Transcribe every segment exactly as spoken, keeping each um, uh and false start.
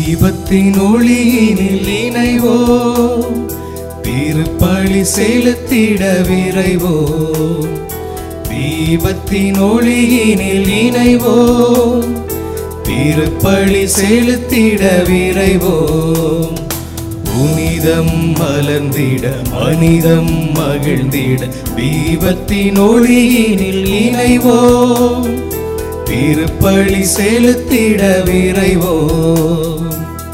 தீபத்தின் ஒளியினில் இணைவோம், திருப்பலி செலுத்திட விரைவோம். தீபத்தின் ஒளியினில் இணைவோம், திருப்பலி செலுத்திட விரைவோம். புனிதம் மலர்ந்திட மனிதம் மகிழ்ந்திட தீபத்தின் ஒளியினில் இணைவோம், திருப்பலி செலுத்திட விரைவோம்.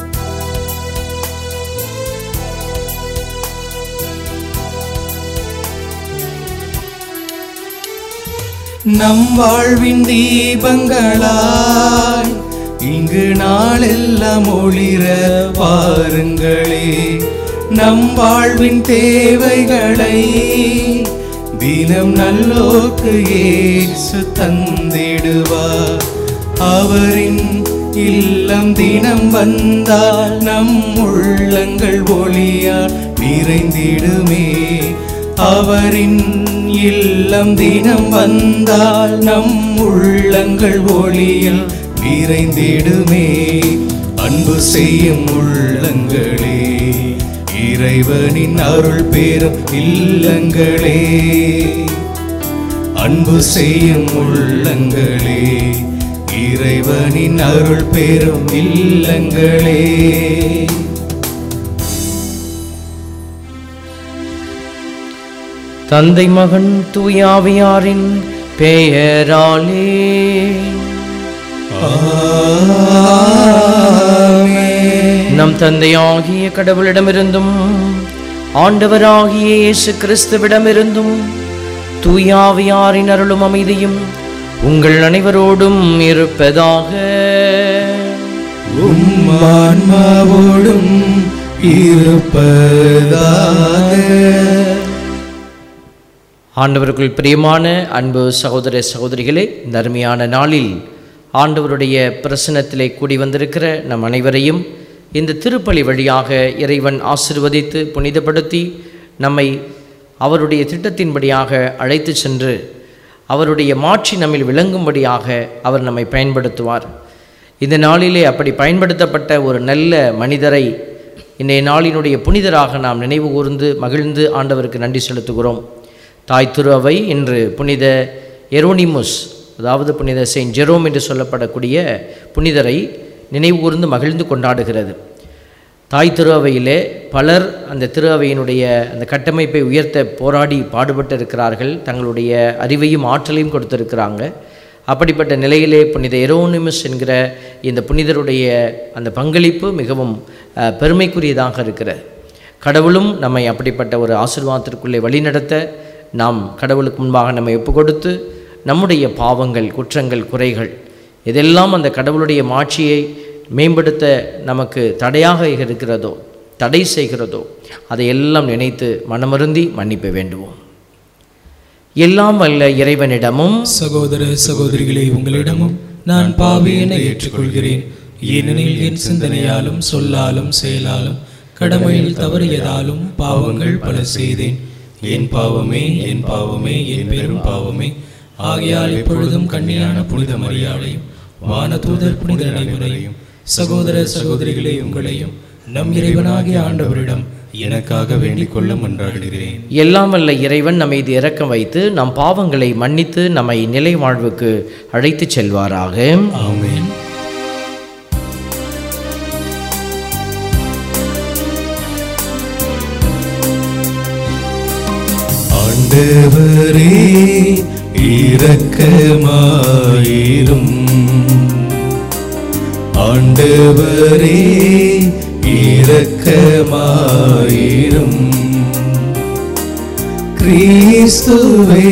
நம் வாழ்வின் தீபங்களாய் இங்கு நாளெல்லாம் ஒளிர பாருங்களே. நம் வாழ்வின் தேவைகளை தினம் நல்லோர்க்கு இயேசு தந்திடுவார். அவரின் இல்லம் தினம் வந்தால் நம் உள்ளங்கள் ஒளியால் நிறைந்திடுமே. அவரின் இல்லம் தினம் வந்தால் நம் உள்ளங்கள் ஒளியில் நிறைந்திடுமே. அன்பு செய்யும் உள்ளங்களே, இறைவனின் அருள் பெறும் இல்லங்களே. அன்பு செய்யும் உள்ளங்களே, இறைவனின் அருள் பெறும் இல்லங்களே. தந்தை மகன் தூயாவியாரின் பெயராலே நம் தந்தையாகிய கடவுளிடமிருந்தும் ஆண்டவராகிய இயேசு கிறிஸ்துவிடமிருந்தும் தூயாவியாரின் அருளும் அமைதியும் உங்கள் அனைவரோடும் இருப்பதாக. உம் ஆன்மாவோடும் இருப்பதாக. ஆண்டவருக்குள் பிரியமான அன்பு சகோதர சகோதரிகளே, இந்த அருமையான நாளில் ஆண்டவருடைய பிரசன்னத்திலே கூடி வந்திருக்கிற நம் அனைவரையும் இந்த திருப்பலி வழியாக இறைவன் ஆசீர்வதித்து புனிதப்படுத்தி நம்மை அவருடைய திட்டத்தின்படியாக அழைத்து சென்று அவருடைய மாட்சி நம்மில் விளங்கும்படியாக அவர் நம்மை பயன்படுத்துவார். இந்த நாளிலே அப்படி பயன்படுத்தப்பட்ட ஒரு நல்ல மனிதரை இன்றைய நாளினுடைய புனிதராக நாம் நினைவு கூர்ந்து மகிழ்ந்து ஆண்டவருக்கு நன்றி செலுத்துகிறோம். தாய் திரு அவை இன்று புனித எரோனிமுஸ், அதாவது புனித செயின்ட் ஜெரோம் என்று சொல்லப்படக்கூடிய புனிதரை நினைவு கூர்ந்து மகிழ்ந்து கொண்டாடுகிறது. தாய் திரு அவையிலே பலர் அந்த திரு அவையினுடைய அந்த கட்டமைப்பை உயர்த்த போராடி பாடுபட்டு இருக்கிறார்கள். தங்களுடைய அறிவையும் ஆற்றலையும் கொடுத்திருக்கிறாங்க. அப்படிப்பட்ட நிலையிலே புனித எரோனிமுஸ் என்கிற இந்த புனிதருடைய அந்த பங்களிப்பு மிகவும் பெருமைக்குரியதாக இருக்கிறது. கடவுளும் நம்மை அப்படிப்பட்ட ஒரு ஆசீர்வாதத்திற்குள்ளே வழிநடத்த நாம் கடவுளுக்கு முன்பாக நம்மை ஒப்பு கொடுத்து நம்முடைய பாவங்கள், குற்றங்கள், குறைகள் இதெல்லாம் அந்த கடவுளுடைய மாட்சியை மேம்படுத்த நமக்கு தடையாக இருக்கிறதோ, தடை செய்கிறதோ, அதையெல்லாம் நினைத்து மனமருந்தி மன்னிப்பு வேண்டுவோம். எல்லாம் வல்ல இறைவனிடமும் சகோதர சகோதரிகளே, உங்களிடமும் நான் பாவியென ஏற்றுக்கொள்கிறேன். ஏனெனில் என் சிந்தனையாலும் சொல்லாலும் செயலாலும் கடமையில் தவறியதாலும் பாவங்கள் பல செய்தேன். என் பாவமே என் பாவமே என் பெரும் பாவமே. ஆகையால் இப்பொழுதும் கன்னியான புனித மரியாதையும் வானதூதர் புனித அனைவரையும் சகோதர சகோதரிகளே உங்களையும் நம் இறைவனாகிய ஆண்டவரிடம் எனக்காக வேண்டிக் கொள்ள மன்றாடுகிறேன். எல்லாம் வல்ல இறைவன் நம்மை இது இரக்கம் வைத்து நம் பாவங்களை மன்னித்து நம்மை நிலை வாழ்வுக்கு அழைத்து செல்வாராக. ஆமென். ஆண்டவரே இரக்கமாயிரும். ஆண்டவரே இரக்கமாயிரும். கிறிஸ்துவே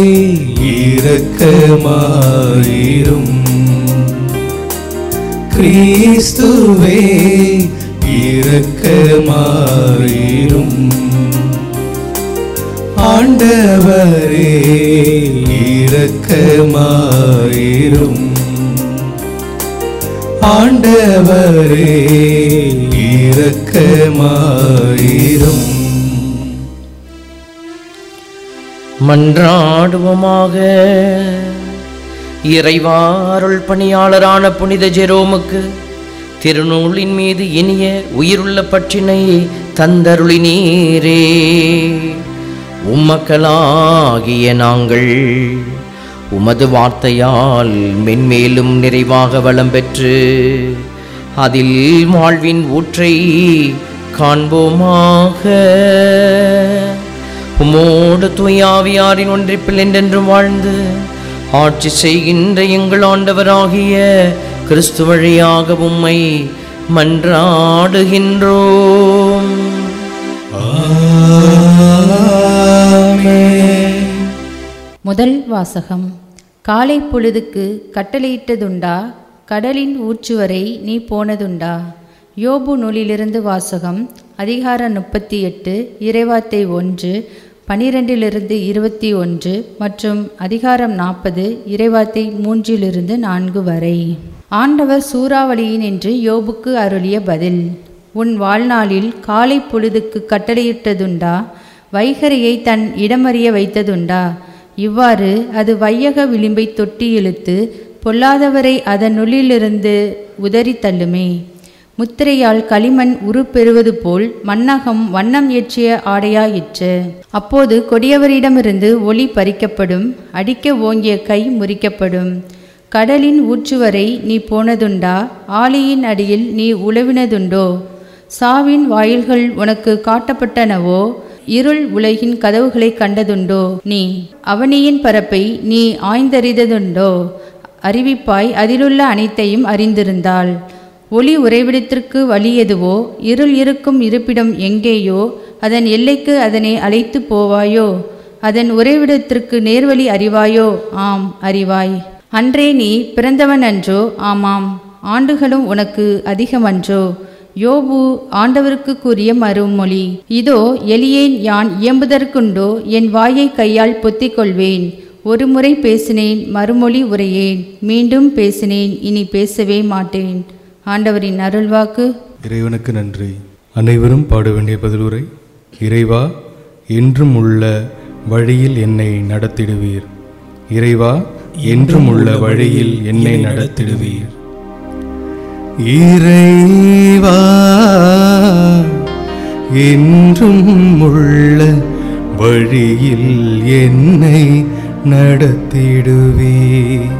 இரக்கமாயிரும். கிறிஸ்துவே இரக்கமாயிரும். ஆண்டவரே இரக்கமாயிரும். ஆண்டவரே இரக்கமாயிரும். மன்றாடுவோமாக. இறைவா, அருள் பணியாளரான புனித ஜெரோமுக்கு திருநூலின் மீது இனிய உயிருள்ள பற்றினை தந்தருளினீரே. உம்மக்களாகிய நாங்கள் உமது வார்த்தையால் மென்மேலும் நிறைவாக வளம் பெற்று அதில் வாழ்வின் ஊற்றை காண்போமாக. உமோடு தூயாவியாரின் ஒன்றிப்பில் என்றென்றும் வாழ்ந்து ஆட்சி செய்கின்ற எங்கள் ஆண்டவராகிய கிறிஸ்து வழியாக உம்மை மன்றாடுகின்றோம். முதல் வாசகம். காலை பொழுதுக்கு கட்டளையிட்டதுண்டா, கடலின் ஊற்றுவரை நீ போனதுண்டா. யோபு நூலிலிருந்து வாசகம். அதிகாரம் முப்பத்தி எட்டு, இறைவார்த்தை ஒன்று, பனிரெண்டிலிருந்து இருபத்தி ஒன்று மற்றும் அதிகாரம் நாற்பது, இறைவார்த்தை மூன்றிலிருந்து நான்கு வரை. ஆண்டவர் சூறாவளியின் என்று யோபுக்கு அருளிய பதில். உன் வாழ்நாளில் காலை பொழுதுக்கு கட்டளையிட்டதுண்டா, வைகரையை தன் இடமறிய வைத்ததுண்டா. இவ்வாறு அது வையக விளிம்பை தொட்டி இழுத்து பொல்லாதவரை அதனுள்ளிலிருந்து உதறி தள்ளுமே. முத்திரையால் களிமண் உருப்பெறுவது போல் மண்ணகம் வண்ணம் ஏற்றிய ஆடையாயிற்று. அப்போது கொடியவரிடமிருந்து ஒளி பறிக்கப்படும், அடிக்க ஓங்கிய கை முறிக்கப்படும். கடலின் ஊற்றுவரை நீ போனதுண்டா, ஆழியின் அடியில் நீ உழவினதுண்டோ. சாவின் வாயில்கள் உனக்கு காட்டப்பட்டனவோ, இருள் உலகின் கதவுகளை கண்டதுண்டோ. நீ அவனியின் பரப்பை நீ ஆய்ந்தறிந்ததுண்டோ. அறிவிப்பாய் அதிலுள்ள அனைத்தையும் அறிந்திருந்தாள். ஒளி உறைவிடத்திற்கு வழி எதுவோ, இருள் இருக்கும் இருப்பிடம் எங்கேயோ, அதன் எல்லைக்கு அதனை அழைத்து போவாயோ. அதன் உறைவிடத்திற்கு நேர்வழி அறிவாயோ. ஆம், அறிவாய். அன்றே நீ பிறந்தவன் அன்றோ. ஆமாம், ஆண்டுகளும் உனக்கு அதிகமன்றோ. யோபு ஆண்டவருக்கு கூறிய மறுமொழி. இதோ எளியேன் யான் இயம்புதற்குண்டோ, என் வாயை கையால் பொத்திக் கொள்வேன். ஒரு முறை பேசினேன், மறுமொழி உரையேன். மீண்டும் பேசினேன், இனி பேசவே மாட்டேன். ஆண்டவரின் அருள்வாக்கு. இறைவனுக்கு நன்றி. அனைவரும் பாட வேண்டிய பதிலுரை. இறைவா, என்றும் உள்ள வழியில் என்னை நடத்திடுவீர். இறைவா, என்றும் உள்ள வழியில் என்னை நடத்திடுவீர். இறைவா, என்றும் உள்ள வழியில் என்னை நடத்திடுவீர்.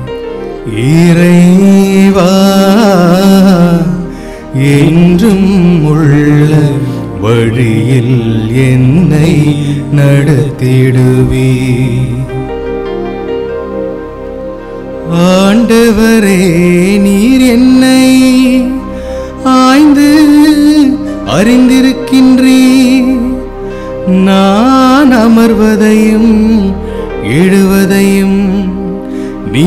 இறைவா, என்றும் உள்ள வழியில் என்னை நடத்திடுவீர். ஆண்டவரே, நீர் என்னை ஆய்ந்து அறிந்திருக்கின்றீர். நான் அமர்வதையும் எழுவதையும் நீ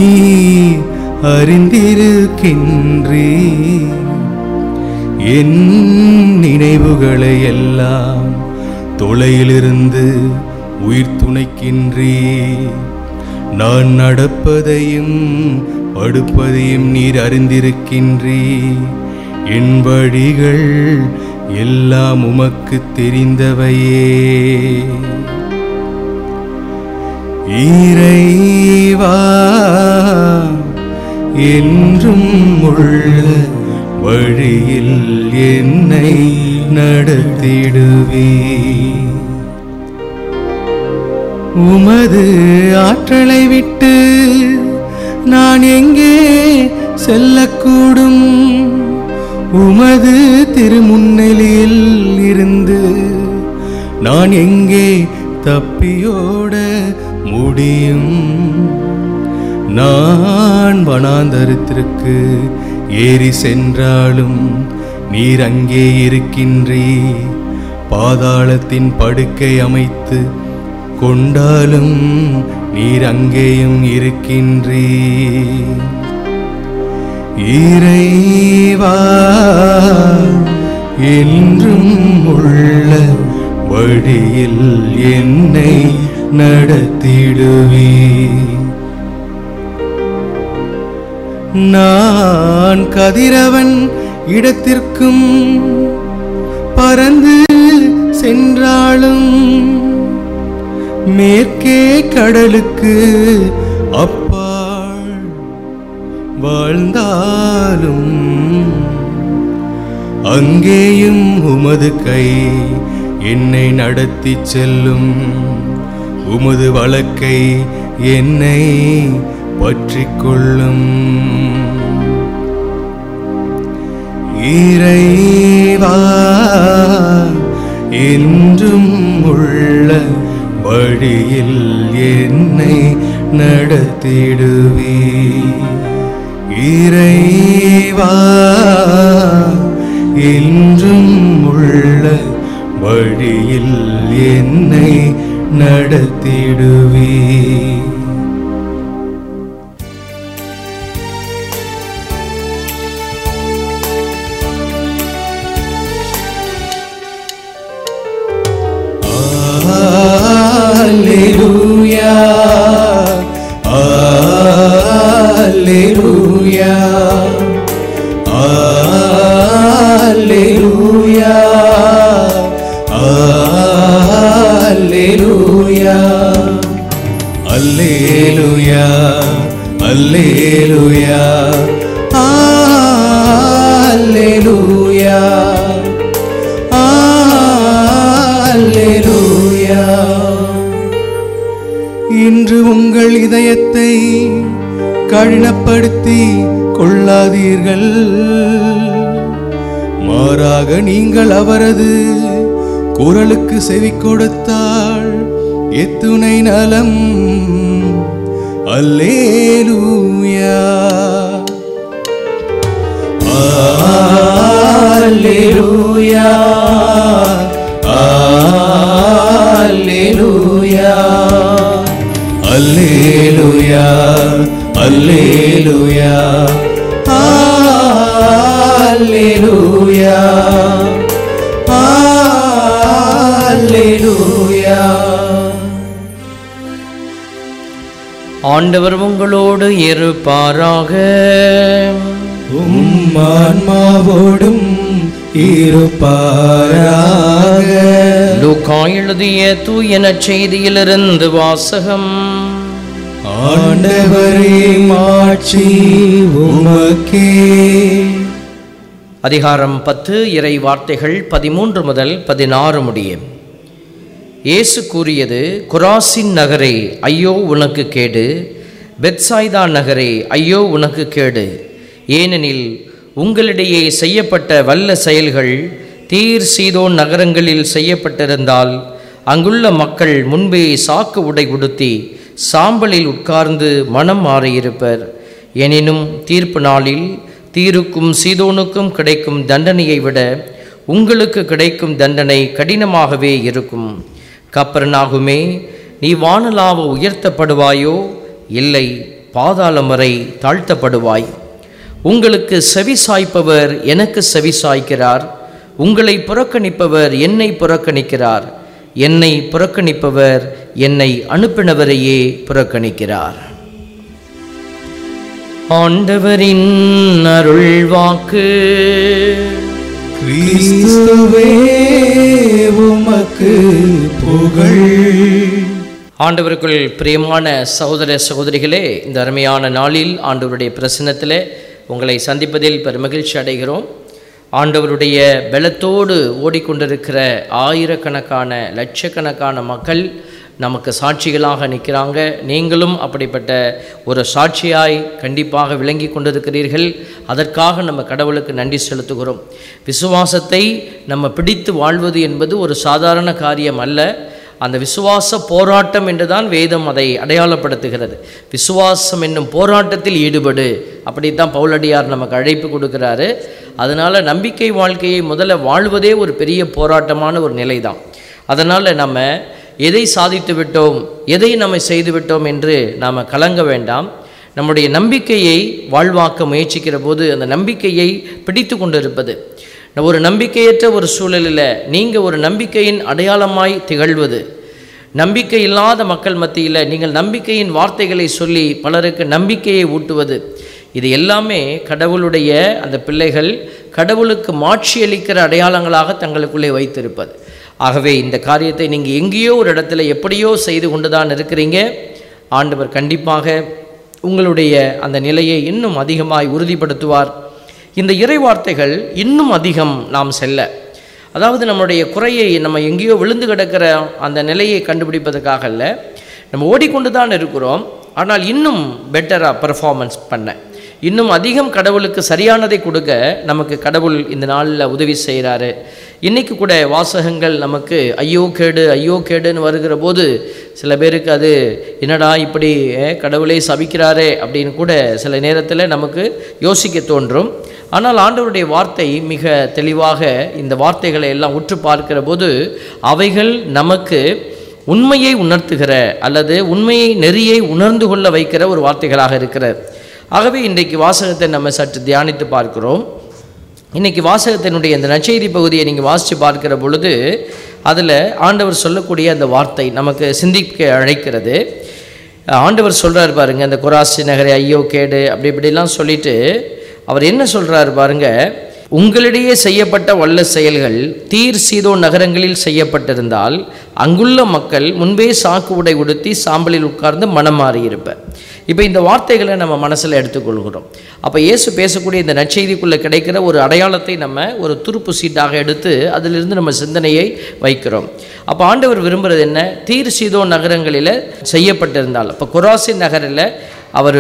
அறிந்திருக்கின்றீர். என் நினைவுகளை எல்லாம் தொலையிலிருந்து உயிர் துணைக்கின்றீர். நான் நடப்பதையும் படுப்பதையும் நீர் அறிந்திருக்கின்றீர். என் வழிகள் எல்லாம் உமக்கு தெரிந்தவையே. இறைவா, என்றும் உள்ள வழியில் என்னை நடத்திடுவீர். உமது ஆற்றலை விட்டு நான் எங்கே செல்லக்கூடும்? உமது திருமுன்னிலையில் இருந்து நான் எங்கே தப்பியோட முடியும்? நான் வனாந்தரத்திற்கு ஏறி சென்றாலும் நீர் அங்கே இருக்கின்றீர். பாதாளத்தின் படுக்கை அமைத்து கொண்டாலும் நீர் அங்கேயும் இருக்கின்றீர். இறைவா, என்றும் உள்ள வழியில் என்னை நடத்திடுவீர். நான் கதிரவன் இடத்திற்கும் பறந்து சென்றாலும் மேற்கே கடலுக்கு அப்பால் வாழ்ந்தாலும் அங்கேயும் உமது கை என்னை நடத்தி செல்லும். உமது வலக்கை என்னை பற்றிக் கொள்ளும். இறைவா, என்றும் உள்ள வழியில் என்னை நடத்திடுவே. இறைவா, என்றும் உள்ள வழியில் என்னை நடத்திடுவே. Alleluia, Alleluia, Alleluia, Alleluia, Alleluia, Alleluia, Alleluia, Alleluia. இன்று உங்கள் இதயத்தை கடினப்படுத்தி கொள்ளாதீர்கள். மாறாக நீங்கள் அவரது குரலுக்கு செவி கொடுத்தால் எத்துணை நலம். அல்லேலூயா, அல்லேலூயா, அல்லேலூயா, அல்லேலூயா, அல்லேலூயா, அல்லேலூயா, அல்லேலூயா. ஆண்டவர் உங்களோடு இருப்பாராக. உம் ஆன்மாவோடும் இருப்பாராக. லூக்கா எழுதிய தூய நற்செய்தியிலிருந்து வாசகம். ஆண்டவரே, மாட்சி உமக்கே. அதிகாரம் பத்து, இறை வார்த்தைகள் பதிமூன்று முதல் பதினாறு முடிய. இயேசு கூறியது, கொராசின் நகரே ஐயோ உனக்கு கேடு, பெத்சாய்தா நகரே ஐயோ உனக்கு கேடு. ஏனெனில் உங்களிடையே செய்யப்பட்ட வல்ல செயல்கள் தீர் சீதோன் நகரங்களில் செய்யப்பட்டிருந்தால் அங்குள்ள மக்கள் முன்பே சாக்கு உடை உடுத்தி சாம்பலில் உட்கார்ந்து மனம் மாறியிருப்பர். எனினும் தீர்ப்பு நாளில் தீருக்கும் சீதோனுக்கும் கிடைக்கும் தண்டனையை விட உங்களுக்கு கிடைக்கும் தண்டனை கடினமாகவே இருக்கும். கப்பர்நாகுமே, நீ வானலாவ உயர்த்தப்படுவாயோ? இல்லை, பாதாளம் வரை தாழ்த்தப்படுவாய். உங்களுக்கு செவி சாய்ப்பவர் எனக்கு செவி சாய்க்கிறார், உங்களை புறக்கணிப்பவர் என்னை புறக்கணிக்கிறார், என்னை புறக்கணிப்பவர் என்னை அனுப்பினவரையே புறக்கணிக்கிறார். ஆண்டவரின் அருள்வாக்கு. கிறிஸ்துவே உமக்கு புகழ். ஆண்டவருக்குள் பிரியமான சகோதர சகோதரிகளே, இந்த அருமையான நாளில் ஆண்டவருடைய பிரசன்னத்தில் உங்களை சந்திப்பதில் பெருமகிழ்ச்சி அடைகிறோம். ஆண்டவருடைய பலத்தோடு ஓடிக்கொண்டிருக்கிற ஆயிரக்கணக்கான லட்சக்கணக்கான மக்கள் நமக்கு சாட்சிகளாக நிற்கிறாங்க. நீங்களும் அப்படிப்பட்ட ஒரு சாட்சியாய் கண்டிப்பாக விளங்கி கொண்டிருக்கிறீர்கள். அதற்காக நம்ம கடவுளுக்கு நன்றி செலுத்துகிறோம். விசுவாசத்தை நம்ம பிடித்து வாழ்வது என்பது ஒரு சாதாரண காரியம் அல்ல. அந்த விசுவாச போராட்டம் என்றுதான் வேதம் அதை அடையாளப்படுத்துகிறது. விசுவாசம் என்னும் போராட்டத்தில் ஈடுபடு, அப்படித்தான் பவுலடியார் நமக்கு அழைப்பு கொடுக்கிறாரு. அதனால் நம்பிக்கை வாழ்க்கையை முதல்ல வாழ்வதே ஒரு பெரிய போராட்டமான ஒரு நிலை தான். அதனால் நம்ம எதை சாதித்து விட்டோம், எதை நம்ம செய்து விட்டோம் என்று நாம் கலங்க வேண்டாம். நம்முடைய நம்பிக்கையை வாழ்வாக்க முயற்சிக்கிற போது அந்த நம்பிக்கையை பிடித்து கொண்டு இருப்பது, ஒரு நம்பிக்கையற்ற ஒரு சூழலில் நீங்கள் ஒரு நம்பிக்கையின் அடையாளமாய் திகழ்வது, நம்பிக்கை இல்லாத மக்கள் மத்தியில் நீங்கள் நம்பிக்கையின் வார்த்தைகளை சொல்லி பலருக்கு நம்பிக்கையை ஊட்டுவது, இது எல்லாமே கடவுளுடைய அந்த பிள்ளைகள் கடவுளுக்கு மாட்சி அளிக்கிற அடையாளங்களாக தங்களுக்குள்ளே வைத்திருப்பது. ஆகவே இந்த காரியத்தை நீங்கள் எங்கேயோ ஒரு இடத்துல எப்படியோ செய்து கொண்டு தான் இருக்கிறீங்க. ஆண்டவர் கண்டிப்பாக உங்களுடைய அந்த நிலையை இன்னும் அதிகமாய் உறுதிப்படுத்துவார். இந்த இறை வார்த்தைகள் இன்னும் அதிகம் நாம் செல்ல, அதாவது நம்முடைய குறையை நம்ம எங்கேயோ விழுந்து கிடக்கிற அந்த நிலையை கண்டுபிடிப்பதற்காக அல்ல, நம்ம ஓடிக்கொண்டு தான் இருக்கிறோம். ஆனால் இன்னும் பெட்டராக பெர்ஃபார்மன்ஸ் பண்ண, இன்னும் அதிகம் கடவுளுக்கு சரியானதை கொடுக்க நமக்கு கடவுள் இந்த நாளில் உதவி செய்கிறாரு. இன்றைக்கி கூட வாசகங்கள் நமக்கு ஐயோ கேடு ஐயோ கேடுன்னு வருகிற போது சில பேருக்கு அது என்னடா இப்படி கடவுளை சபிக்கிறாரே அப்படின்னு கூட சில நேரத்தில் நமக்கு யோசிக்க தோன்றும். ஆனால் ஆண்டவருடைய வார்த்தை மிக தெளிவாக இந்த வார்த்தைகளை எல்லாம் உற்று பார்க்கிற போது அவைகள் நமக்கு உண்மையை உணர்த்துகிற அல்லது உண்மையை நெறியை உணர்ந்து கொள்ள வைக்கிற ஒரு வார்த்தைகளாக இருக்கிறது. ஆகவே இன்றைக்கு வாசகத்தை நம்ம சற்று தியானித்து பார்க்கிறோம். இன்றைக்கி வாசகத்தினுடைய இந்த நற்செய்தி பகுதியை நீங்கள் வாசித்து பார்க்கிற பொழுது அதில் ஆண்டவர் சொல்லக்கூடிய அந்த வார்த்தை நமக்கு சிந்திக்க அழைக்கிறது. ஆண்டவர் சொல்கிறார் பாருங்கள், அந்த கொராசி நகரை ஐயோ கேடு அப்படி இப்படிலாம் சொல்லிட்டு அவர் என்ன சொல்கிறார் பாருங்க, உங்களிடையே செய்யப்பட்ட வல்ல செயல்கள் தீர் சீதோ நகரங்களில் செய்யப்பட்டிருந்தால் அங்குள்ள மக்கள் முன்பே சாக்கு உடை உடுத்தி சாம்பலில் உட்கார்ந்து மனம் மாறியிருப்ப. இப்போ இந்த வார்த்தைகளை நம்ம மனசில் எடுத்துக்கொள்கிறோம். அப்போ இயேசு பேசக்கூடிய இந்த நற்செய்திக்குள்ளே கிடைக்கிற ஒரு அடையாளத்தை நம்ம ஒரு துருப்பு சீட்டாக எடுத்து அதிலிருந்து நம்ம சிந்தனையை வைக்கிறோம். அப்போ ஆண்டவர் விரும்புகிறது என்ன? தீர் சீதோ நகரங்களில் செய்யப்பட்டிருந்தால், அப்போ கொராசி நகரில் அவர்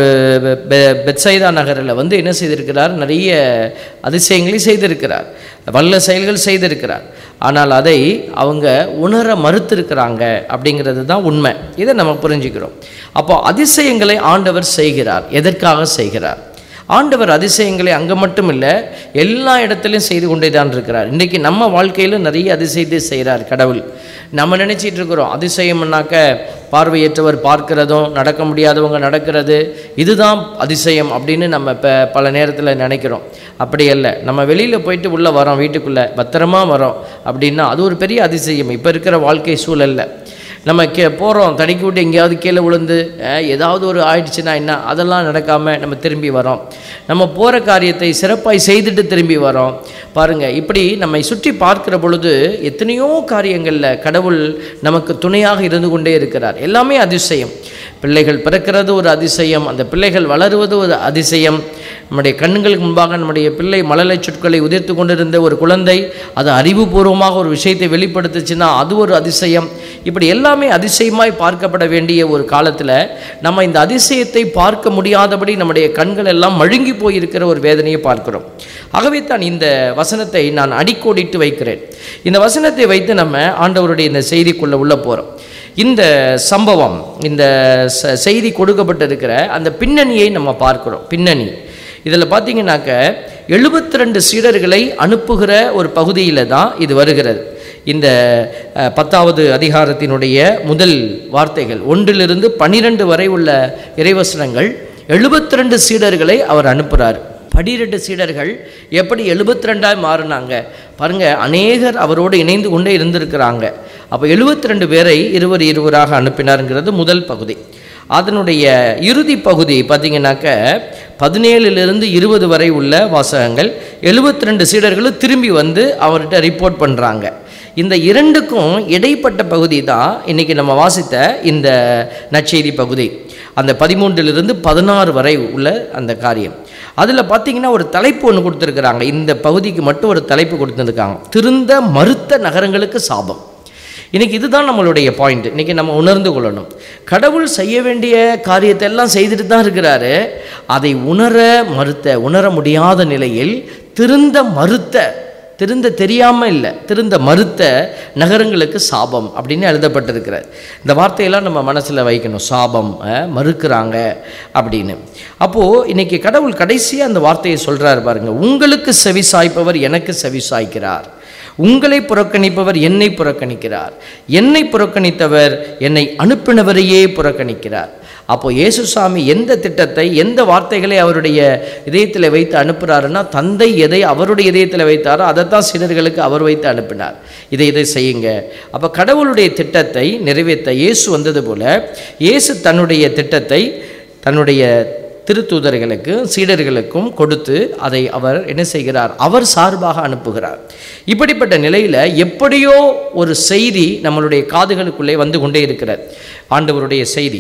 பெத்சைதா நகரில் வந்து என்ன செய்திருக்கிறார்? நிறைய அதிசயங்களை செய்திருக்கிறார், வல்ல செயல்கள் செய்திருக்கிறார். ஆனால் அதை அவங்க உணர மறுத்திருக்கிறாங்க அப்படிங்கிறது தான் உண்மை. இதை நம்ம புரிஞ்சுக்கிறோம். அப்போ அதிசயங்களை ஆண்டவர் செய்கிறார். எதற்காக செய்கிறார்? ஆண்டவர் அதிசயங்களை அங்கே மட்டும் இல்லை, எல்லா இடத்துலையும் செய்து கொண்டே தான் இருக்கிறார். இன்றைக்கி நம்ம வாழ்க்கையில் நிறைய அதிசயத்தை செய்கிறார் கடவுள். நம்ம நினச்சிட்டு இருக்கிறோம் அதிசயம்னாக்க பார்வையற்றவர் பார்க்கிறதும் நடக்க முடியாதவங்க நடக்கிறது, இதுதான் அதிசயம் அப்படின்னு நம்ம இப்போ பல நேரத்தில் நினைக்கிறோம். அப்படி அல்ல. நம்ம வெளியில் போயிட்டு உள்ளே வரோம், வீட்டுக்குள்ளே பத்திரமா வரோம் அப்படின்னா அது ஒரு பெரிய அதிசயம். இப்போ இருக்கிற வாழ்க்கை சூழலில் நம்ம கே போகிறோம், தடுக்கி விட்டு எங்கேயாவது கீழே விழுந்து ஏதாவது ஒரு ஆயிடுச்சுன்னா என்ன, அதெல்லாம் நடக்காமல் நம்ம திரும்பி வரோம். நம்ம போகிற காரியத்தை சிறப்பாய் செய்துட்டு திரும்பி வரோம். பாருங்கள், இப்படி நம்மை சுற்றி பார்க்கிற பொழுது எத்தனையோ காரியங்களில் கடவுள் நமக்கு துணையாக இருந்து கொண்டே இருக்கிறார். எல்லாமே அதிசயம். பிள்ளைகள் பிறக்கிறது ஒரு அதிசயம், அந்த பிள்ளைகள் வளருவது ஒரு அதிசயம். நம்முடைய கண்களுக்கு முன்பாக நம்முடைய பிள்ளை மழலை சொற்களை உதிர்த்து கொண்டிருந்த ஒரு குழந்தை அது அறிவுபூர்வமாக ஒரு விஷயத்தை வெளிப்படுத்துச்சுன்னா அது ஒரு அதிசயம். இப்படி எல்லாமே அதிசயமாய் பார்க்கப்பட வேண்டிய ஒரு காலத்தில் நம்ம இந்த அதிசயத்தை பார்க்க முடியாதபடி நம்முடைய கண்கள் எல்லாம் மழுங்கி போயிருக்கிற ஒரு வேதனையை பார்க்கிறோம். ஆகவே தான் இந்த வசனத்தை நான் அடிக்கோடிட்டு வைக்கிறேன். இந்த வசனத்தை வைத்து நம்ம ஆண்டவருடைய இந்த செய்திக்குள்ளே உள்ள போகிறோம். இந்த சம்பவம், இந்த செய்தி கொடுக்கப்பட்டிருக்கிற அந்த பின்னணியை நம்ம பார்க்கிறோம். பின்னணி இதில் பார்த்தீங்கன்னாக்க எழுபத்தி ரெண்டு சீடர்களை அனுப்புகிற ஒரு பகுதியில் தான் இது வருகிறது. இந்த பத்தாவது அதிகாரத்தினுடைய முதல் வார்த்தைகள் ஒன்றிலிருந்து பன்னிரெண்டு வரை உள்ள இறைவசனங்கள் எழுபத்தி ரெண்டு சீடர்களை அவர் அனுப்புகிறார். பன்னிரெண்டு சீடர்கள் எப்படி எழுபத்தி ரெண்டாய் மாறினாங்க பாருங்கள். அநேகர் அவரோடு இணைந்து கொண்டே இருந்திருக்கிறாங்க. அப்போ எழுபத்தி ரெண்டு பேரை இருவர் இருவராக அனுப்பினாருங்கிறது முதல் பகுதி. அதனுடைய இறுதி பகுதி பார்த்திங்கனாக்க பதினேழுலேருந்து இருபது வரை உள்ள வாசகங்கள் எழுபத்தி ரெண்டு சீடர்களும் திரும்பி வந்து அவர்கிட்ட ரிப்போர்ட் பண்ணுறாங்க. இந்த இரண்டுக்கும் இடைப்பட்ட பகுதி தான் இன்றைக்கி நம்ம வாசித்த இந்த நற்செய்தி பகுதி. அந்த பதிமூன்றிலிருந்து பதினாறு வரை உள்ள அந்த காரியம். அதில் பார்த்திங்கன்னா ஒரு தலைப்பு ஒன்று கொடுத்துருக்குறாங்க. இந்த பகுதிக்கு மட்டும் ஒரு தலைப்பு கொடுத்துருக்காங்க, திருந்த மறுத்த நகரங்களுக்கு சாபம். இன்றைக்கி இதுதான் நம்மளுடைய பாயிண்ட். இன்றைக்கி நம்ம உணர்ந்து கொள்ளணும், கடவுள் செய்ய வேண்டிய காரியத்தை எல்லாம் செய்துட்டு தான் இருக்கிறாரு. அதை உணர மறுத்த, உணர முடியாத நிலையில் திருந்த மறுத்த, திருந்த தெரியாமல் இல்லை, திருந்த மறுத்த நகரங்களுக்கு சாபம் அப்படின்னு எழுதப்பட்டிருக்கிறார். இந்த வார்த்தையெல்லாம் நம்ம மனசில் வைக்கணும். சாபம், மறுக்கிறாங்க அப்படின்னு. அப்போது இன்றைக்கி கடவுள் கடைசியாக அந்த வார்த்தையை சொல்கிறார் பாருங்கள், உங்களுக்கு செவி சாய்ப்பவர் எனக்கு செவி சாய்க்கிறார், உங்களை புறக்கணிப்பவர் என்னை புறக்கணிக்கிறார், என்னை புறக்கணித்தவர் என்னை அனுப்பினவரையே புறக்கணிக்கிறார். அப்போது இயேசுசாமி எந்த திட்டத்தை, எந்த வார்த்தைகளை அவருடைய இதயத்தில் வைத்து அனுப்புகிறாருன்னா, தந்தை எதை அவருடைய இதயத்தில் வைத்தாரோ அதைத்தான் சீடர்களுக்கு அவர் வைத்து அனுப்பினார். இதை இதை செய்யுங்க. அப்போ கடவுளுடைய திட்டத்தை நிறைவேற்ற இயேசு வந்தது போல இயேசு தன்னுடைய திட்டத்தை தன்னுடைய திருத்தூதர்களுக்கும் சீடர்களுக்கும் கொடுத்து அதை அவர் என்ன செய்கிறார், அவர் சார்பாக அனுப்புகிறார். இப்படிப்பட்ட நிலையில் எப்படியோ ஒரு செய்தி நம்மளுடைய காதுகளுக்குள்ளே வந்து கொண்டே இருக்கிறார். ஆண்டவருடைய செய்தி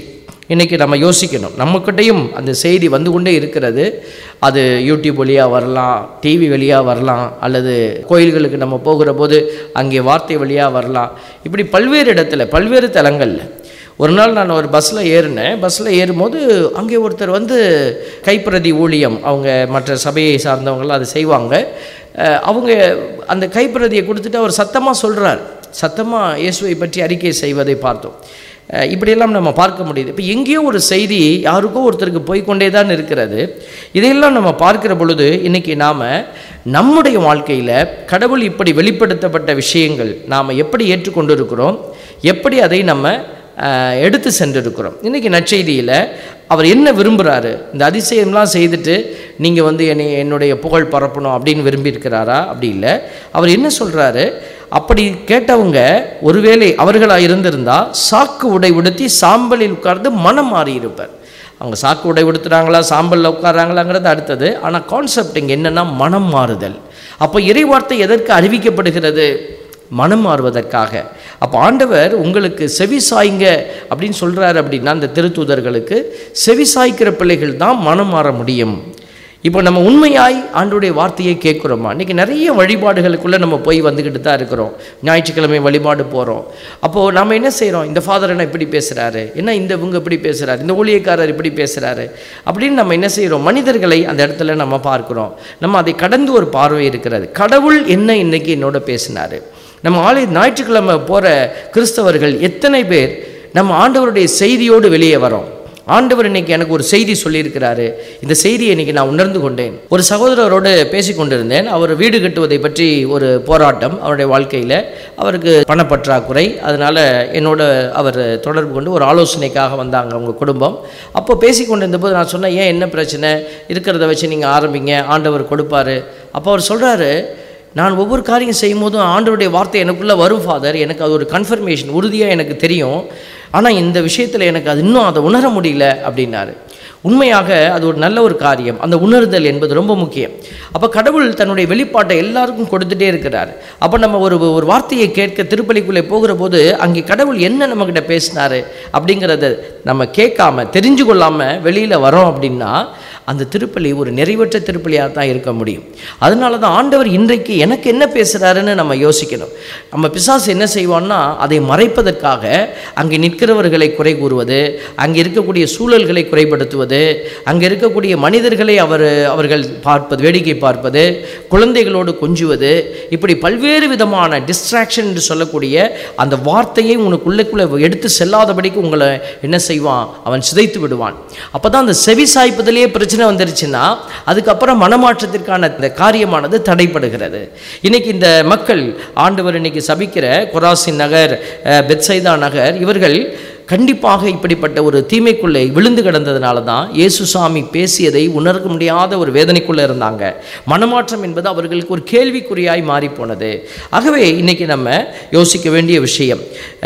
இன்றைக்கி நம்ம யோசிக்கணும். நம்மக்கிட்டையும் அந்த செய்தி வந்து கொண்டே இருக்கிறது. அது யூடியூப் வழியாக வரலாம், டிவி வழியாக வரலாம், அல்லது கோயில்களுக்கு நம்ம போகிற போது அங்கே வார்த்தை வழியாக வரலாம். இப்படி பல்வேறு இடத்துல பல்வேறு தலங்களில். ஒரு நாள் நான் ஒரு பஸ்ஸில் ஏறினேன். பஸ்ஸில் ஏறும்போது அங்கே ஒருத்தர் வந்து கைப்பிரதி ஊழியம், அவங்க மற்ற சபையை சார்ந்தவங்களாம் அதை செய்வாங்க. அவங்க அந்த கைப்பிரதியை கொடுத்துட்டு அவர் சத்தமாக சொல்கிறார். சத்தமாக இயேசுவை பற்றி அறிக்கை செய்வதை பார்த்தோம். இப்படியெல்லாம் நம்ம பார்க்க முடியுது. இப்போ எங்கேயோ ஒரு செய்தி யாருக்கோ ஒருத்தருக்கு போய்கொண்டே தான் இருக்கிறது. இதையெல்லாம் நம்ம பார்க்கிற பொழுது இன்றைக்கி நாம் நம்முடைய வாழ்க்கையில் கடவுள் இப்படி வெளிப்படுத்தப்பட்ட விஷயங்கள் நாம் எப்படி ஏற்றுக்கொண்டு இருக்கிறோம், எப்படி அதை நம்ம எடுத்து சென்றிருக்கிறோம். இன்றைக்கி நற்செய்தியில் அவர் என்ன விரும்புகிறாரு? இந்த அதிசயம்லாம் செய்துட்டு நீங்கள் வந்து என்னை என்னுடைய புகழ் பரப்பணும் அப்படின்னு விரும்பியிருக்கிறாரா? அப்படி இல்லை. அவர் என்ன சொல்கிறாரு? அப்படி கேட்டவங்க ஒருவேளை அவர்களாக இருந்திருந்தால் சாக்கு உடை உடுத்தி சாம்பலில் உட்கார்ந்து மனம் மாறி இருப்பார். அவங்க சாக்கு உடை உடுத்துறாங்களா, சாம்பலில் உட்காராங்களாங்கிறது அடுத்தது. ஆனால் கான்செப்ட் இங்கே என்னென்னா மனம் மாறுதல். அப்போ இறைவார்த்தை எதற்கு அறிவிக்கப்படுகிறது? மனம் மாறுவதற்காக. அப்போ ஆண்டவர் உங்களுக்கு செவி சாய்ங்க அப்படின்னு சொல்கிறார். அப்படின்னா அந்த திருத்தூதர்களுக்கு செவி சாய்க்கிற பிள்ளைகள் தான் மனம் மாற முடியும். இப்போ நம்ம உண்மையாய் ஆண்டவருடைய வார்த்தையை கேட்குறோமா? இன்றைக்கி நிறைய வழிபாடுகளுக்குள்ளே நம்ம போய் வந்துக்கிட்டு தான் இருக்கிறோம். ஞாயிற்றுக்கிழமை வழிபாடு போகிறோம். அப்போது நம்ம என்ன செய்கிறோம்? இந்த ஃபாதர் என்ன இப்படி பேசுகிறாரு, என்ன இந்த இவங்க இப்படி பேசுகிறாரு, இந்த ஊழியக்காரர் இப்படி பேசுகிறாரு அப்படின்னு நம்ம என்ன செய்கிறோம்? மனிதர்களை அந்த இடத்துல நம்ம பார்க்குறோம். நம்ம அதை கடந்து ஒரு பார்வை இருக்கிறது. கடவுள் என்ன இன்றைக்கி என்னோட பேசினார்? நம்ம ஆலய ஞாயிற்றுக்கிழமை போகிற கிறிஸ்தவர்கள் எத்தனை பேர் நம்ம ஆண்டவருடைய செய்தியோடு வெளியே வரோம்? ஆண்டவர் இன்னைக்கு எனக்கு ஒரு செய்தி சொல்லியிருக்கிறாரு, இந்த செய்தியை இன்னைக்கு நான் உணர்ந்து கொண்டேன். ஒரு சகோதரரோடு பேசி கொண்டிருந்தேன். அவர் வீடு கட்டுவதை பற்றி ஒரு போராட்டம் அவருடைய வாழ்க்கையில். அவருக்கு பணப்பற்றாக்குறை. அதனால் என்னோட அவர் தொடர்பு கொண்டு ஒரு ஆலோசனைக்காக வந்தாங்க அவங்க குடும்பம். அப்போ பேசி கொண்டிருந்தபோது நான் சொன்னேன், ஏன் என்ன பிரச்சனை, இருக்கிறத வச்சு நீங்கள் ஆரம்பிங்க, ஆண்டவர் கொடுப்பார். அப்போ அவர் சொல்கிறாரு, நான் ஒவ்வொரு காரியம் செய்யும் போதும் ஆண்டவருடைய வார்த்தை எனக்குள்ளே வரும் ஃபாதர், எனக்கு அது ஒரு கன்ஃபர்மேஷன் உறுதியாக எனக்கு தெரியும். ஆனால் இந்த விஷயத்தில் எனக்கு அது இன்னும் அதை உணர முடியல அப்படின்னாரு. உண்மையாக அது ஒரு நல்ல ஒரு காரியம். அந்த உணர்தல் என்பது ரொம்ப முக்கியம். அப்போ கடவுள் தன்னுடைய வெளிப்பாட்டை எல்லாருக்கும் கொடுத்துட்டே இருக்கிறார். அப்போ நம்ம ஒரு ஒரு வார்த்தையை கேட்க திருப்பலிக்குள்ளே போகிற போது அங்கே கடவுள் என்ன நம்மக்கிட்ட பேசினார் அப்படிங்கிறத நம்ம கேட்காம தெரிஞ்சு கொள்ளாமல் வெளியில் வரோம் அப்படின்னா அந்த திருப்பலி ஒரு நிறைவேற்ற திருப்பலியாக தான் இருக்க முடியும். அதனால தான் ஆண்டவர் இன்றைக்கு எனக்கு என்ன பேசுகிறாருன்னு நம்ம யோசிக்கணும். நம்ம பிசாசு என்ன செய்வான்னா அதை மறைப்பதற்காக அங்கே நிற்கிறவர்களை குறை கூறுவது, அங்கே இருக்கக்கூடிய சூழல்களை குறைப்படுத்துவது, அங்கே இருக்கக்கூடிய மனிதர்களை அவர் அவர்கள் பார்ப்பது, வேடிக்கை பார்ப்பது, குழந்தைகளோடு கொஞ்சுவது, இப்படி பல்வேறு விதமான டிஸ்ட்ராக்ஷன் என்று சொல்லக்கூடிய அந்த வார்த்தையை உனக்குள்ளக்குள்ளே எடுத்து செல்லாதபடிக்கு உங்களை என்ன செய்வான்? அவன் சிதைத்து விடுவான். அப்போ தான் அந்த செவி சாய்ப்பதிலேயே பிரச்சனை வந்துருச்சுன்னா அதுக்கப்புறம் மனமாற்றத்திற்கான இந்த காரியமானது தடைப்படுகிறது. இன்னைக்கு இந்த மக்கள் ஆண்டவர் இன்னைக்கு சபிக்கிற கொராசின் நகர், பெத்சைதா நகர், இவர்கள் கண்டிப்பாக இப்படிப்பட்ட ஒரு தீமைக்குள்ளே விழுந்து கிடந்ததுனால தான் இயேசுசாமி பேசியதை உணர்க்க முடியாத ஒரு வேதனைக்குள்ளே இருந்தாங்க. மனமாற்றம் என்பது அவர்களுக்கு ஒரு கேள்விக்குறியாய் மாறி போனது. ஆகவே இன்னைக்கு நம்ம யோசிக்க வேண்டிய விஷயம்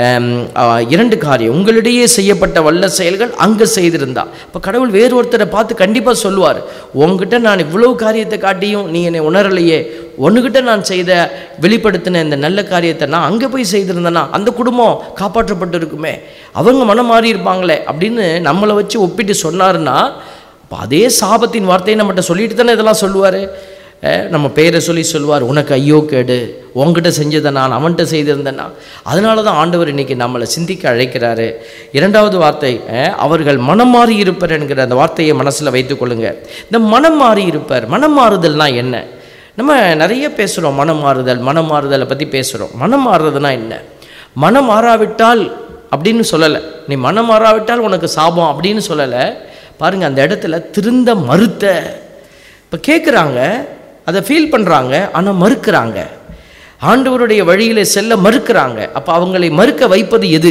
இரண்டு காரியம். உங்களிடையே செய்யப்பட்ட வல்ல செயல்கள் அங்கே செய்திருந்தா, இப்போ கடவுள் வேறு ஒருத்தரை பார்த்து கண்டிப்பாக சொல்லுவார், உங்ககிட்ட நான் இவ்வளவு காரியத்தை காட்டியும் நீ என்னை உணரலையே, ஒன்றுகிட்ட நான் செய்த வெளிப்படுத்தின இந்த நல்ல காரியத்தை நான் அங்கே போய் செய்திருந்தேன்னா அந்த குடும்பம் காப்பாற்றப்பட்டு இருக்குமே, அவங்க மனம் மாறி இருப்பாங்களே அப்படின்னு நம்மளை வச்சு ஒப்பிட்டு சொன்னார்னா அப்போ அதே சாபத்தின் வார்த்தையை நம்மகிட்ட சொல்லிட்டு தானே இதெல்லாம் சொல்லுவார். நம்ம பெயரை சொல்லி சொல்லுவார், உனக்கு ஐயோ கேடு, உங்ககிட்ட செஞ்சதை நான் அவன்கிட்ட செய்திருந்தேன்னா. அதனால தான் ஆண்டவர் இன்றைக்கி நம்மளை சிந்திக்க அழைக்கிறாரு. இரண்டாவது வார்த்தை, அவர்கள் மனம் மாறி இருப்பர் என்கிற அந்த வார்த்தையை மனசில் வைத்துக்கொள்ளுங்க. இந்த மனம் மாறி இருப்பர், மனம் மாறுதல்னா என்ன? நம்ம நிறைய பேசுகிறோம், மனம் மாறுதல் மனம் மாறுதலை பற்றி பேசுகிறோம். மனம் மாறுறதுனா என்ன? மனம் மாறாவிட்டால் அப்படின்னு சொல்லலை, நீ மனம் மாறாவிட்டால் உனக்கு சாபம் அப்படின்னு சொல்லலை. பாருங்கள், அந்த இடத்துல திருந்த மறுத்த, இப்போ கேட்குறாங்க, அதை ஃபீல் பண்ணுறாங்க, ஆனால் மறுக்கிறாங்க, ஆண்டவருடைய வழியில் செல்ல மறுக்கிறாங்க. அப்போ அவங்களை மறுக்க வைப்பது எது?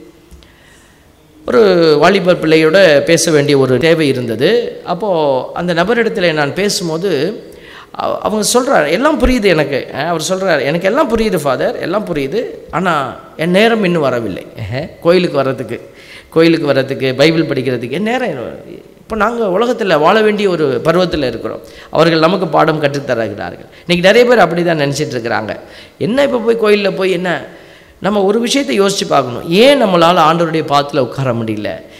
ஒரு வாலிபர் பிள்ளையோட பேச வேண்டிய ஒரு தேவை இருந்தது. அப்போது அந்த நபரிடத்தில் நான் பேசும்போது அவங்க சொல்கிறார், எல்லாம் புரியுது எனக்கு. அவர் சொல்கிறார், எனக்கு எல்லாம் புரியுது ஃபாதர், எல்லாம் புரியுது, ஆனால் என் நேரம் இன்னும் வரவில்லை கோயிலுக்கு வர்றதுக்கு கோயிலுக்கு வர்றதுக்கு பைபிள் படிக்கிறதுக்கு என் நேரம். இப்போ நாங்கள் உலகத்தில் வாழ வேண்டிய ஒரு பருவத்தில் இருக்கிறோம். அவர்கள் நமக்கு பாடம் கற்றுத்தருகிறார்கள். இன்றைக்கி நிறைய பேர் அப்படி தான் நினச்சிட்டு இருக்கிறாங்க. என்ன இப்போ போய் கோயிலில் போய் என்ன? நம்ம ஒரு விஷயத்தை யோசித்து பார்க்கணும். ஏன் நம்மளால் ஆண்டவருடைய பாதத்தில் உட்கார முடியல?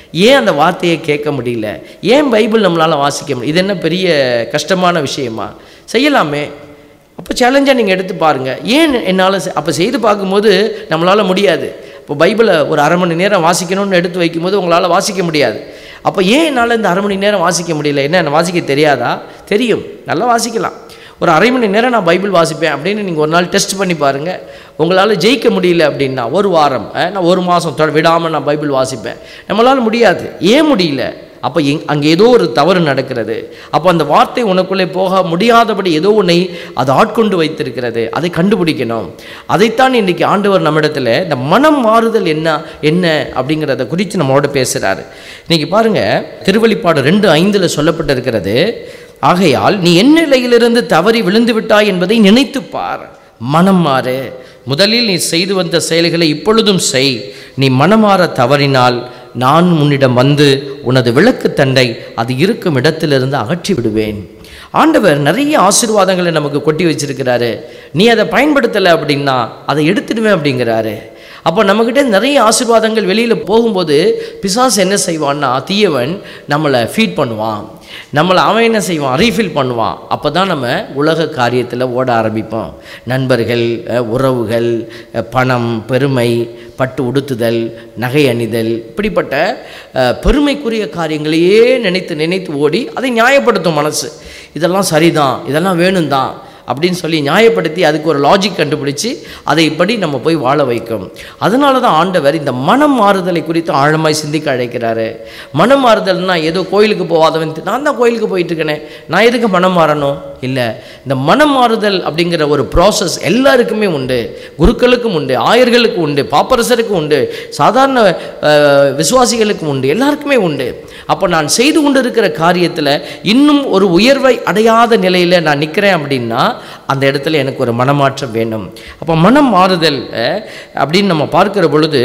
ஏன் அந்த வார்த்தையை கேட்க முடியல? ஏன் பைபிள் நம்மளால் வாசிக்க முடியும்? இது என்ன பெரிய கஷ்டமான விஷயமா? செய்யலாமே. அப்போ சேலஞ்சாக நீங்கள் எடுத்து பாருங்கள். ஏன் என்னால் அப்போ செய்து பார்க்கும்போது நம்மளால் முடியாது. இப்போ பைபிளை ஒரு அரை மணி நேரம் வாசிக்கணும்னு எடுத்து வைக்கும்போது உங்களால் வாசிக்க முடியாது. அப்போ ஏன் என்னால் இந்த அரை மணி நேரம் வாசிக்க முடியல? என்ன என்ன வாசிக்க தெரியாதா? தெரியும், நல்லா வாசிக்கலாம். ஒரு அரை மணி நேரம் நான் பைபிள் வாசிப்பேன் அப்படின்னு நீங்கள் ஒரு நாள் டெஸ்ட் பண்ணி பாருங்கள். உங்களால் ஜெயிக்க முடியல அப்படின்னா ஒரு வாரம், நான் ஒரு மாதம் தொட விடாமல் நான் பைபிள் வாசிப்பேன். நம்மளால் முடியாது. ஏன் முடியல? அப்போ எங் அங்கே ஏதோ ஒரு தவறு நடக்கிறது. அப்போ அந்த வார்த்தை உனக்குள்ளே போக முடியாதபடி ஏதோ உன்னை அது ஆட்கொண்டு வைத்திருக்கிறது. அதை கண்டுபிடிக்கணும். அதைத்தான் இன்றைக்கி ஆண்டவர் நம்மிடத்தில் இந்த மனம் மாறுதல் என்ன என்ன அப்படிங்கிறத குறித்து நம்மளோட பேசுகிறாரு. இன்றைக்கி பாருங்கள், திருவெளிப்பாடு ரெண்டு ஐந்தில் சொல்லப்பட்டிருக்கிறது, ஆகையால் நீ என் நிலையிலிருந்து தவறி விழுந்து விட்டாய் என்பதை நினைத்துப்பார், மனம் மாறு. முதலில் நீ செய்து வந்த செயல்களை இப்பொழுதும் செய். நீ மனமாற தவறினால் நான் உன்னிடம் வந்து உனது விளக்கு தண்டை அது இருக்கும் இடத்திலிருந்து அகற்றி விடுவேன். ஆண்டவர் நிறைய ஆசீர்வாதங்களை நமக்கு கொட்டி வச்சிருக்கிறாரு. நீ அதை பயன்படுத்தலை அப்படின்னா அதை எடுத்துடுவேன் அப்படிங்கிறாரு. அப்போ நம்மக்கிட்ட நிறைய ஆசீர்வாதங்கள் வெளியில் போகும்போது பிசாசு என்ன செய்வான்னா, தீயவன் நம்மளை ஃபீட் பண்ணுவான், நம்மளை அவன் என்ன செய்வான், ரீஃபில் பண்ணுவான். அப்போ தான் நம்ம உலக காரியத்தில் ஓட ஆரம்பிப்போம். நண்பர்கள், உறவுகள், பணம், பெருமை, பட்டு உடுத்துதல், நகை அணிதல், இப்படிப்பட்ட பெருமைக்குரிய காரியங்களையே நினைத்து நினைத்து ஓடி அதை நியாயப்படுத்தும் மனசு. இதெல்லாம் சரிதான், இதெல்லாம் வேணும் தான் அப்படின்னு சொல்லி நியாயப்படுத்தி அதுக்கு ஒரு லாஜிக் கண்டுபிடிச்சி அதை இப்படி நம்ம போய் வாழ வைக்கும். அதனால தான் ஆண்டவர் இந்த மனம் மாறுதலை குறித்து ஆழமாய் சிந்திக்க அழைக்கிறாரு. மனம் மாறுதல்னா ஏதோ கோயிலுக்கு போகாதவன், நான் தான் கோயிலுக்கு போயிட்டு இருக்கேனே, நான் எதுக்கு மனம் மாறணும்? இல்லை, இந்த மனம் மாறுதல் அப்படிங்கிற ஒரு ப்ராசஸ் எல்லாருக்குமே உண்டு. குருக்களுக்கும் உண்டு, ஆயர்களுக்கும் உண்டு, பாப்பரசருக்கும் உண்டு, சாதாரண விசுவாசிகளுக்கும் உண்டு, எல்லாருக்குமே உண்டு. அப்போ நான் செய்து கொண்டு இருக்கிற காரியத்தில் இன்னும் ஒரு உயர்வை அடையாத நிலையில் நான் நிற்கிறேன் அப்படின்னா அந்த இடத்துல எனக்கு ஒரு மனமாற்றம் வேண்டும். அப்போ மனம் மாறுதல் அப்படின்னு நம்ம பார்க்கிற பொழுது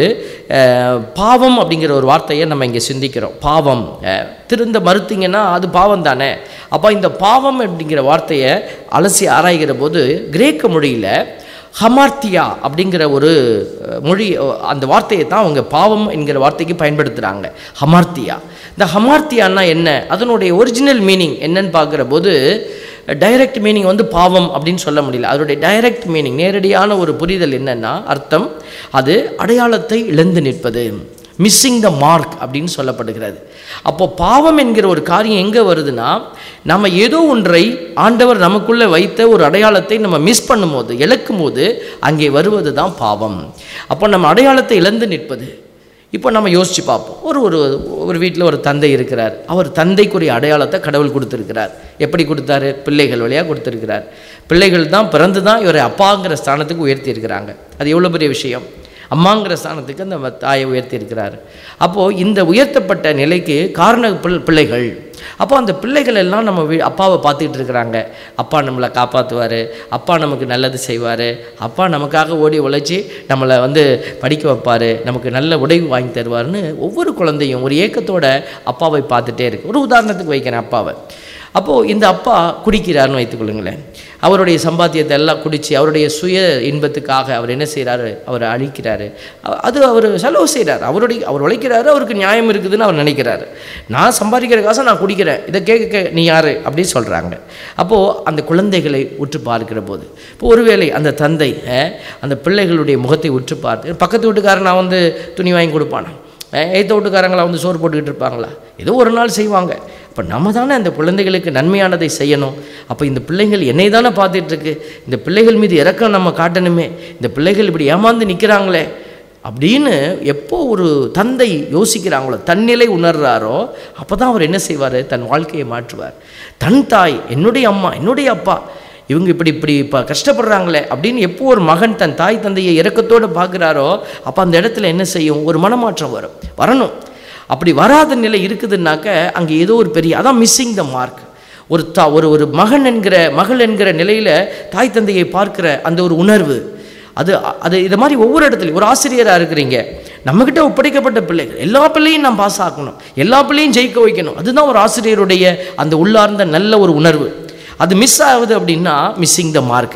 பாவம் அப்படிங்கிற ஒரு வார்த்தையை நம்ம இங்கே சிந்திக்கிறோம். பாவம் திருந்த மறுத்தீங்கன்னா அது பாவம் தானே. அப்போ இந்த பாவம் அப்படிங்கிற வார்த்தையை அலசி ஆராய்கிற போது கிரேக்க மொழியில் ஹமார்த்தியா அப்படிங்கிற ஒரு மொழி, அந்த வார்த்தையை தான் அவங்க பாவம் என்கிற வார்த்தைக்கு பயன்படுத்துகிறாங்க. ஹமார்த்தியா. இந்த ஹமார்த்தியான்னா என்ன, அதனுடைய ஒரிஜினல் மீனிங் என்னன்னு பார்க்குற போது டைரக்ட் மீனிங் வந்து பாவம் அப்படின்னு சொல்ல முடியல. அதனுடைய டைரக்ட் மீனிங், நேரடியான ஒரு புரிதல் என்னன்னா, அர்த்தம் அது அடையாளத்தை இழந்து நிற்பது, மிஸ்ஸிங் த மார்க் அப்படின்னு சொல்லப்படுகிறது. அப்போ பாவம் என்கிற ஒரு காரியம் எங்கே வருதுன்னா, நம்ம ஏதோ ஒன்றை ஆண்டவர் நமக்குள்ளே வைத்த ஒரு அடையாளத்தை நம்ம மிஸ் பண்ணும்போது, இழக்கும் போது அங்கே வருவது தான் பாவம். அப்போ நம்ம அடையாளத்தை இழந்து நிற்பது. இப்போ நம்ம யோசித்து பார்ப்போம். ஒரு ஒரு ஒரு வீட்டில் ஒரு தந்தை இருக்கிறார். அவர் தந்தைக்குரிய அடையாளத்தை கடவுள் கொடுத்துருக்கிறார். எப்படி கொடுத்தாரு? பிள்ளைகள் வழியாக கொடுத்துருக்கிறார். பிள்ளைகள் தான் பிறந்து தான் இவரை அப்பாங்கிற ஸ்தானத்துக்கு உயர்த்தி இருக்கிறாங்க. அது எவ்வளோ பெரிய விஷயம். அம்மாங்கிற ஸ்தானத்துக்கு அந்த தாயை உயர்த்தி இருக்கிறார். அப்போது இந்த உயர்த்தப்பட்ட நிலைக்கு காரண பிள்ளைகள். அப்போ அந்த பிள்ளைகள் எல்லாம் நம்ம வீ அப்பாவை பார்த்துக்கிட்டு இருக்கிறாங்க. அப்பா நம்மளை காப்பாற்றுவார், அப்பா நமக்கு நல்லது செய்வார், அப்பா நமக்காக ஓடி உழைச்சி நம்மளை வந்து படிக்க வைப்பார், நமக்கு நல்ல உடை வாங்கி தருவார்னு ஒவ்வொரு குழந்தையும் ஒரு ஏக்கத்தோட அப்பாவை பார்த்துட்டே இருக்கு. ஒரு உதாரணத்துக்கு வைக்கிறேன் அப்பாவை. அப்போது இந்த அப்பா குடிக்கிறார்னு வைத்துக்கொள்ளுங்களேன். அவருடைய சம்பாத்தியத்தை எல்லாம் குடித்து அவருடைய சுய இன்பத்துக்காக அவர் என்ன செய்கிறாரு, அவர் அழிக்கிறாரு. அது அவர் செலவு செய்கிறார். அவருடைய அவர் உழைக்கிறாரு, அவருக்கு நியாயம் இருக்குதுன்னு அவர் நினைக்கிறாரு. நான் சம்பாதிக்கிற காசை நான் குடிக்கிறேன், இதை கேட்க நீ யார் அப்படின்னு சொல்கிறாங்க. அப்போது அந்த குழந்தைகளை உற்று பார்க்கிற போது, இப்போ ஒருவேளை அந்த தந்தை அந்த பிள்ளைகளுடைய முகத்தை உற்று பார்த்து, பக்கத்து வீட்டுக்காரன் நான் வந்து துணி வாங்கி கொடுப்பானா, ஏற்ற வீட்டுக்காரங்களா வந்து சோறு போட்டுக்கிட்டு இருப்பாங்களா, ஏதோ ஒரு நாள் செய்வாங்க. அப்போ நம்ம தானே அந்த குழந்தைகளுக்கு நன்மையானதை செய்யணும். அப்போ இந்த பிள்ளைகள் என்னை தானே பார்த்துட்ருக்கு, இந்த பிள்ளைகள் மீது இரக்கம் நம்ம காட்டணுமே, இந்த பிள்ளைகள் இப்படி ஏமாந்து நிற்கிறாங்களே அப்படின்னு எப்போ ஒரு தந்தை யோசிக்கிறாங்களோ, தன்னிலை உணர்றாரோ, அப்போ தான் அவர் என்ன செய்வார், தன் வாழ்க்கையை மாற்றுவார். தன் தாய், என்னுடைய அம்மா, என்னுடைய அப்பா, இவங்க இப்படி இப்படி இப்போ கஷ்டப்படுறாங்களே அப்படின்னு எப்போ ஒரு மகன் தன் தாய் தந்தையை இரக்கத்தோடு பார்க்குறாரோ, அப்போ அந்த இடத்துல என்ன செய்யும், ஒரு மனமாற்றம் வரும் வரணும். அப்படி வராத நிலை இருக்குதுன்னாக்க அங்கே ஏதோ ஒரு பெரிய, அதான் மிஸ்ஸிங் த மார்க். ஒரு தா ஒரு ஒரு மகன் என்கிற மகள் என்கிற நிலையில் தாய் தந்தையை பார்க்குற அந்த ஒரு உணர்வு, அது அது இதை மாதிரி ஒவ்வொரு இடத்துலையும் ஒரு ஆசிரியராக இருக்கிறீங்க, நம்மக்கிட்ட ஒப்படைக்கப்பட்ட பிள்ளைகள் எல்லா பிள்ளையும் நான் பாஸ் ஆக்கணும், எல்லா பிள்ளையும் ஜெயிக்க வைக்கணும். அதுதான் ஒரு ஆசிரியருடைய அந்த உள்ளார்ந்த நல்ல ஒரு உணர்வு. அது மிஸ் ஆகுது அப்படின்னா மிஸ்ஸிங் த மார்க்கு.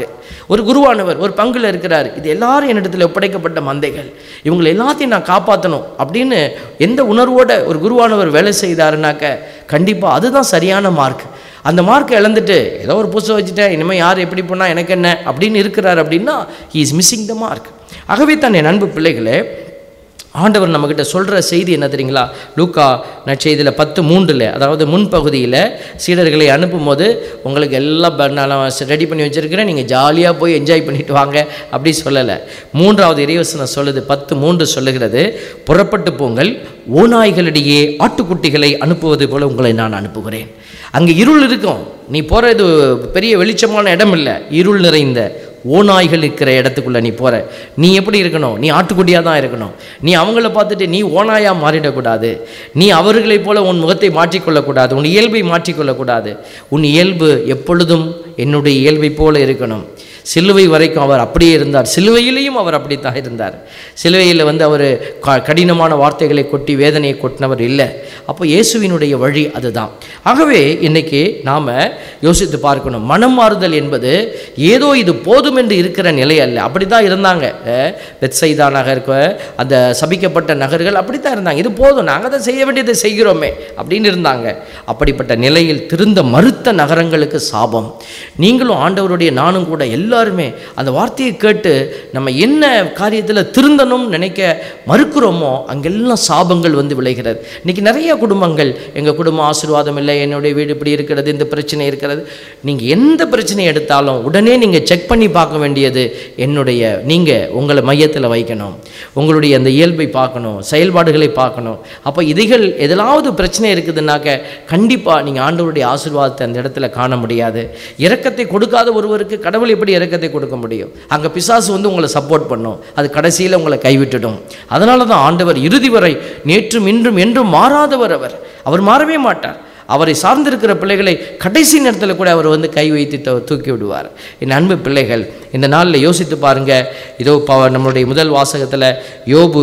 ஒரு குருவானவர் ஒரு பங்குல இருக்கிறார், இது எல்லாரும் என்னிடத்தில் ஒப்படைக்கப்பட்ட மந்தைகள், இவங்களை எல்லாத்தையும் நான் காப்பாற்றணும் அப்படின்னு எந்த உணர்வோட ஒரு குருவானவர் வேலை செய்தாருனாக்க கண்டிப்பாக அதுதான் சரியான மார்க். அந்த மார்க்கை இழந்துட்டு ஏதோ ஒரு புதுசை வச்சுட்டேன், இனிமேல் யார் எப்படி போனால் எனக்கு என்ன அப்படின்னு இருக்கிறார் அப்படின்னா he is missing the mark. ஆகவே தான் என் அன்பு பிள்ளைகளே, ஆண்டவர் நம்மக்கிட்ட சொல்கிற செய்தி என்ன தெரியுங்களா? லூக்கா நற்செய்தியில் பத்து மூன்றில், அதாவது முன்பகுதியில் சீடர்களை அனுப்பும் போது உங்களுக்கு எல்லாம் நான் ரெடி பண்ணி வச்சுருக்கிறேன், நீங்கள் ஜாலியாக போய் என்ஜாய் பண்ணிட்டு வாங்க அப்படி சொல்லலை. மூன்றாவது இறைவசனம் சொல்லுது, பத்து மூன்று சொல்லுகிறது, புறப்பட்டு போங்கள், ஓநாய்களிடையே ஆட்டுக்குட்டிகளை அனுப்புவது போல உங்களை நான் அனுப்புகிறேன். அங்கே இருள் இருக்கும், நீ போகிறது பெரிய வெளிச்சமான இடம் இல்லை, இருள் நிறைந்த ஓநாய்கள் இருக்கிற இடத்துக்குள்ளே நீ போகிற. நீ எப்படி இருக்கணும்? நீ ஆட்டுக்குட்டியாக தான் இருக்கணும். நீ அவங்கள பார்த்துட்டு நீ ஓநாயாக மாறிடக்கூடாது. நீ அவர்களைப் போல உன் முகத்தை மாற்றிக்கொள்ளக்கூடாது, உன் இயல்பை மாற்றிக்கொள்ளக்கூடாது. உன் இயல்பு எப்பொழுதும் என்னுடைய இயல்பை போல இருக்கணும். சிலுவை வரைக்கும் அவர் அப்படியே இருந்தார், சிலுவையிலையும் அவர் அப்படித்தான் இருந்தார். சிலுவையில் வந்து அவர் க கடினமான வார்த்தைகளை கொட்டி வேதனையை கொட்டினவர் இல்லை. அப்போ இயேசுவினுடைய வழி அதுதான். ஆகவே இன்றைக்கி நாம் யோசித்து பார்க்கணும், மனம் மாறுதல் என்பது ஏதோ இது போதும் என்று இருக்கிற நிலை அல்ல. அப்படி தான் இருந்தாங்க பெத்சைதா நகர், அந்த சபிக்கப்பட்ட நகர்கள் அப்படி தான் இருந்தாங்க. இது போதும், நாங்கள் தான் செய்ய வேண்டியதை செய்கிறோமே அப்படின்னு இருந்தாங்க. அப்படிப்பட்ட நிலையில் திருந்த மறுத்த நகரங்களுக்கு சாபம். நீங்களும் ஆண்டவருடைய நானும் கூட எல்லா எல்லாருமே அந்த வார்த்தையை கேட்டு நம்ம என்ன காரியத்தில் திருந்தணும் நினைக்க மறுக்கிறோமோ அங்கெல்லாம் சாபங்கள் வந்து விளைகிறது. இன்றைக்கி நிறைய குடும்பங்கள், எங்கள் குடும்பம் ஆசீர்வாதம் இல்லை, என்னுடைய வீடு இப்படி இருக்கிறது, இந்த பிரச்சனை இருக்கிறது. நீங்கள் எந்த பிரச்சனையை எடுத்தாலும் உடனே நீங்கள் செக் பண்ணி பார்க்க வேண்டியது என்னுடைய, நீங்கள் உங்களை மையத்தில் வைக்கணும், உங்களுடைய அந்த இயல்பை பார்க்கணும், செயல்பாடுகளை பார்க்கணும். அப்போ இதைகள் எதலாவது பிரச்சனை இருக்குதுன்னாக்க கண்டிப்பாக நீங்கள் ஆண்டவருடைய ஆசீர்வாதத்தை அந்த இடத்துல காண முடியாது. இரக்கத்தை கொடுக்காத ஒருவருக்கு கடவுள் எப்படி இரக்கத்தை கொடுக்க முடியும்? அங்கே பிசாசு வந்து உங்களை சப்போர்ட் பண்ணும், அது கடைசியில் உங்களை கைவிட்டுடும். அதனால தான் ஆண்டவர் இறுதி வரை நேற்றும் இன்றும் என்றும் மாறாதவர். அவர் அவர் மாறவே மாட்டார். அவரை சார்ந்திருக்கிற பிள்ளைகளை கடைசி நேரத்தில் கூட அவர் வந்து கை வைத்து தூக்கி விடுவார். என் அன்பு பிள்ளைகள், இந்த நாளில் யோசித்து பாருங்கள். இதோ நம்மளுடைய முதல் வாசகத்தில் யோபு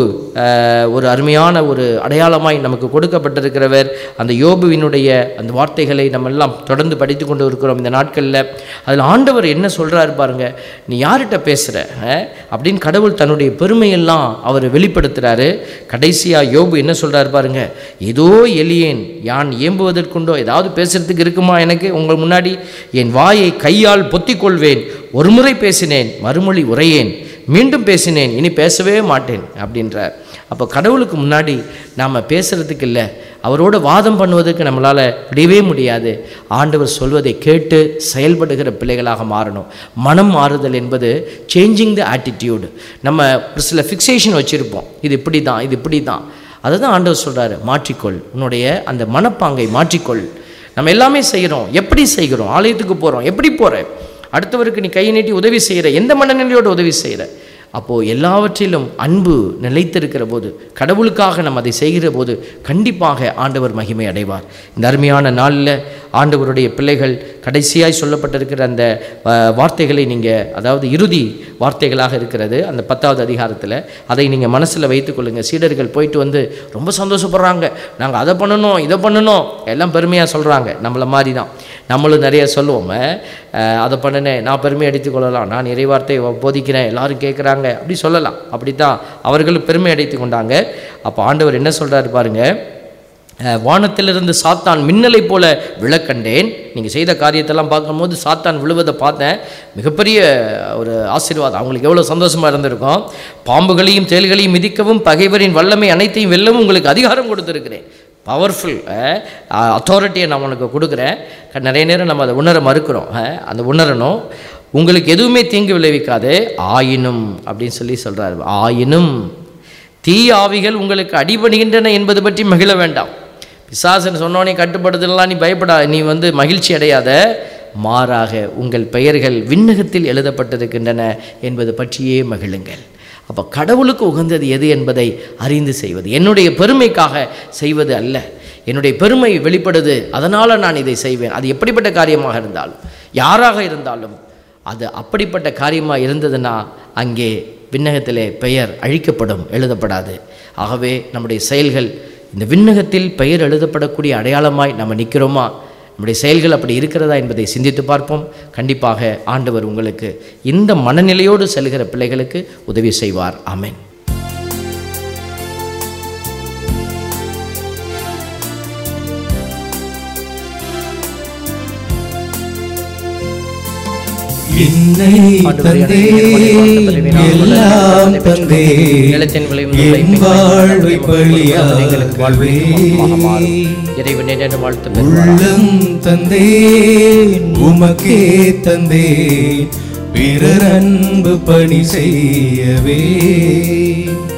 ஒரு அருமையான ஒரு அடையாளமாய் நமக்கு கொடுக்கப்பட்டிருக்கிறவர். அந்த யோபுவினுடைய அந்த வார்த்தைகளை நம்ம எல்லாம் தொடர்ந்து படித்து கொண்டு இருக்கிறோம் இந்த நாட்களில். அதில் ஆண்டவர் என்ன சொல்கிறாரு பாருங்க, நீ யார்கிட்ட பேசுகிற அப்படின்னு கடவுள் தன்னுடைய பெருமையெல்லாம் அவர் வெளிப்படுத்துகிறாரு. கடைசியாக யோபு என்ன சொல்கிறார் பாருங்க, ஏதோ எளியேன் யான் ஏம்புவதற்கு கொண்டோ, ஏதாவது பேசுறதுக்கு இருக்குமா எனக்கு உங்கள் முன்னாடி? என் வாயை கையால் பொத்திக் கொள்வேன், ஒரு முறை பேசினேன் மறுமொழி உரையேன், மீண்டும் பேசினேன் இனி பேசவே மாட்டேன் அப்படின்றார். அப்போ கடவுளுக்கு முன்னாடி நாம் பேசுறதுக்கு இல்லை, அவரோட வாதம் பண்ணுவதற்கு நம்மளால் முடியவே முடியாது. ஆண்டவர் சொல்வதை கேட்டு செயல்படுகிற பிள்ளைகளாக மாறணும். மனம் மாறுதல் என்பது சேஞ்சிங் த ஆட்டிடியூடு. நம்ம ஒரு சில ஃபிக்ஸேஷன் வச்சுருப்போம், இது இப்படி தான், இது இப்படி தான். அதை தான் ஆண்டவர் சொல்கிறாரு, மாற்றிக்கொள், உன்னுடைய அந்த மனப்பாங்கை மாற்றிக்கொள். நம்ம எல்லாமே செய்கிறோம், எப்படி செய்கிறோம்? ஆலயத்துக்கு போகிறோம், எப்படி போகிற? அடுத்தவருக்கு நீ கையை நீட்டி உதவி செய்கிற, எந்த மனநிலையோடு உதவி செய்கிற? அப்போது எல்லாவற்றிலும் அன்பு நிலைத்திருக்கிற போது, கடவுளுக்காக நம்ம அதை செய்கிற போது கண்டிப்பாக ஆண்டவர் மகிமை அடைவார். இந்த அருமையான நாளில் ஆண்டவருடைய பிள்ளைகள் கடைசியாய் சொல்லப்பட்டிருக்கிற அந்த வார்த்தைகளை நீங்கள், அதாவது இறுதி வார்த்தைகளாக இருக்கிறது அந்த பத்தாவது அதிகாரத்தில், அதை நீங்கள் மனசில் வைத்துக்கொள்ளுங்கள். சீடர்கள் போயிட்டு வந்து ரொம்ப சந்தோஷப்படுறாங்க, நாங்கள் அதை பண்ணணும் இதை பண்ணணும் எல்லாம் பெருமையாக சொல்கிறாங்க. நம்மளை மாதிரி தான் நம்மளும் நிறைய சொல்லுவோம், அதை பண்ணினேன் நான் பெருமை அடித்து கொள்ளலாம், நான் இறைவார்த்தை போதிக்கிறேன் எல்லாரும் கேட்குறாங்க அப்படி சொல்லலாம். அப்படி தான் அவர்களும் பெருமை அடைத்து கொண்டாங்க. அப்போ ஆண்டவர் என்ன சொல்கிறாரு பாருங்கள், வானத்திலிருந்து சாத்தான் மின்னலை போல விழக்கண்டேன். நீங்கள் செய்த காரியத்தெல்லாம் பார்க்கும்போது சாத்தான் விழுவதை பார்த்தேன், மிகப்பெரிய ஒரு ஆசீர்வாதம். அவங்களுக்கு எவ்வளோ சந்தோஷமாக இருந்திருக்கும். பாம்புகளையும் தேள்களையும் மிதிக்கவும் பகைவரின் வல்லமை அனைத்தையும் வெல்லவும் உங்களுக்கு அதிகாரம் கொடுத்துருக்கிறேன். பவர்ஃபுல் அத்தாரிட்டியை நான் உனக்கு கொடுக்குறேன். நிறைய நேரம் நம்ம அதை உணர மறுக்கிறோம். அந்த உணரணும். உங்களுக்கு எதுவுமே தீங்கு விளைவிக்காது, ஆயினும் அப்படின்னு சொல்லி சொல்கிறார். ஆயினும் தீய ஆவிகள் உங்களுக்கு அடிபடுகின்றன என்பது பற்றி மகிழ வேண்டாம். பிசாசன் சொன்னோன்னே கட்டுப்படுத்தலாம் நீ பயப்படா, நீ வந்து மகிழ்ச்சி அடையாத, மாறாக உங்கள் பெயர்கள் விண்ணகத்தில் எழுதப்பட்டிருக்கின்றன என்பது பற்றியே மகிழுங்கள். அப்போ கடவுளுக்கு உகந்தது எது என்பதை அறிந்து செய்வது, என்னுடைய பெருமைக்காக செய்வது அல்ல. என்னுடைய பெருமை வெளிப்படுது, அதனால் நான் இதை செய்வேன். அது எப்படிப்பட்ட காரியமாக இருந்தாலும், யாராக இருந்தாலும், அது அப்படிப்பட்ட காரியமாக இருந்ததுன்னா அங்கே விண்ணகத்திலே பெயர் அழிக்கப்படும், எழுதப்படாது. ஆகவே நம்முடைய செயல்கள் இந்த விண்ணகத்தில் பெயர் எழுதப்படக்கூடிய அடையாளமாய் நம்ம நிற்கிறோமா? நம்முடைய செயல்கள் அப்படி இருக்கிறதா என்பதை சிந்தித்து பார்ப்போம். கண்டிப்பாக ஆண்டவர் உங்களுக்கு இந்த மனநிலையோடு செல்கிற பிள்ளைகளுக்கு உதவி செய்வார். ஆமென். என்னை தந்தே எல்லாம் தந்தே என் வாழ்வை பலியாகவே உள்ளம் தந்தேன் உமக்கே தந்தேன் பிறர் அன்பு பணி செய்யவே